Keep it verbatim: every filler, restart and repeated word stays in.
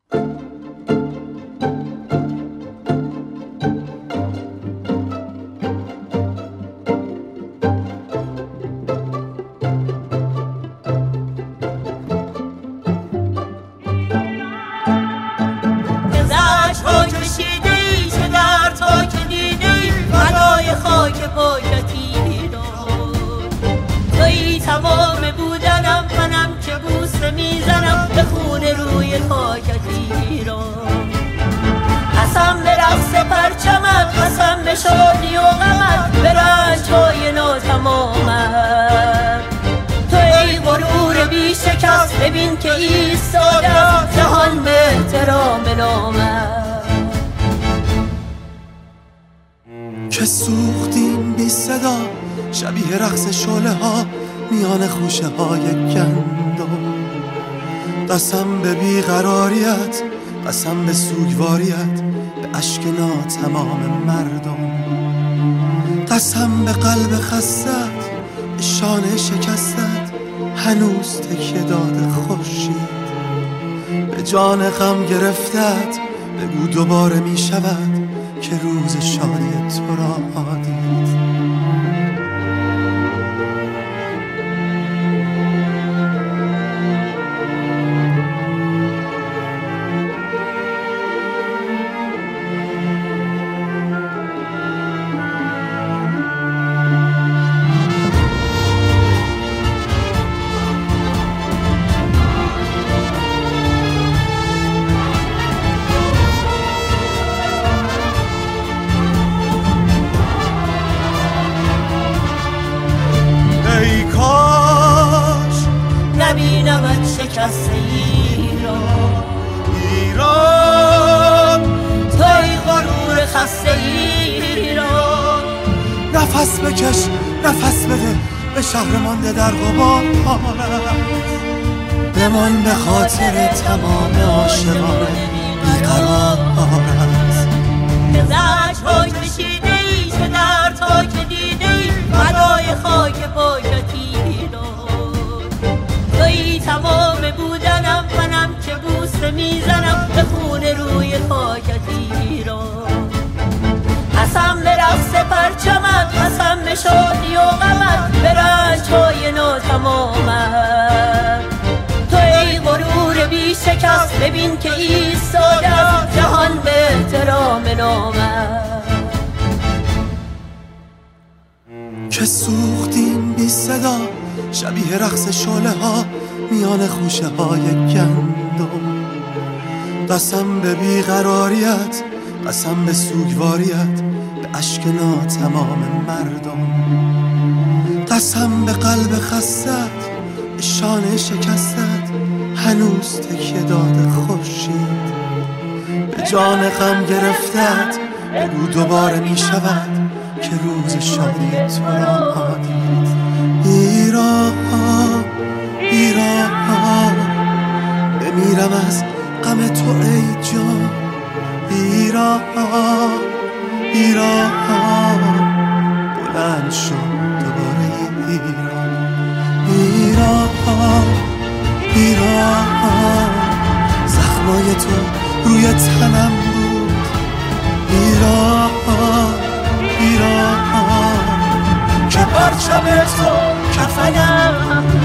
تمام بودنم منم که بوسه میزنم به خون روی خاکت ایران. قسم به رقص پرچمت، قسم به شادی و غمت، به رنج‌های ناتمامت. تو ای غرور بی شکست، ببین که ایستاده جهان به احترام نامت. که سوختیم بی صدا شبیه رقص شعله ها میان خوشه های گندم. قسم به بیقراریت، قسم به سوگواریت، به اشک ناتمام مردم. قسم به قلب خستت، به شانه شکستت، هنوز تکیه داده خورشید. به جان غم گرفتت، بگو دوباره می شود که روز شادی تو را دید. نبینمت شکست ایران، ایران توی غرور خسته ایران. نفس بکش، نفس بده، به شهر مانده در غبارت. بمان به خاطر تمام عاشقان بیقرارت. که زجرهاش کشیده ای، چه دردها که دیده ای، فدای خاک پایت ایران. توی تمام بودنم منم که بوسه میزنم به خون روی خاکت ایران. قسم به رقص پرچمت، قسم به شادی و غمت، به رنج‌های ناتمامت. تو ای غرور بی شکست، ببین که ایستاده جهان به احترام نامت. که سوختیم بی صدا شبیه رقص شعله ها میان خوشه های گندم. قسم به بیقراریت، قسم به سوگواریت، به اشک ناتمام مردم. قسم به قلب خستت، به شانه شکستت، هنوز تکیه داده خورشید. به جان غم گرفتت، بگو دوباره می شود که روز شادی تو را دید. ایران، ایران بمیرم از غم تو ای جان. ایران، ایران بلند شد دوباره ایران. ایران، ایران زخمای تو روی تنم بود. ایران، ایران که پرچم تو کفنم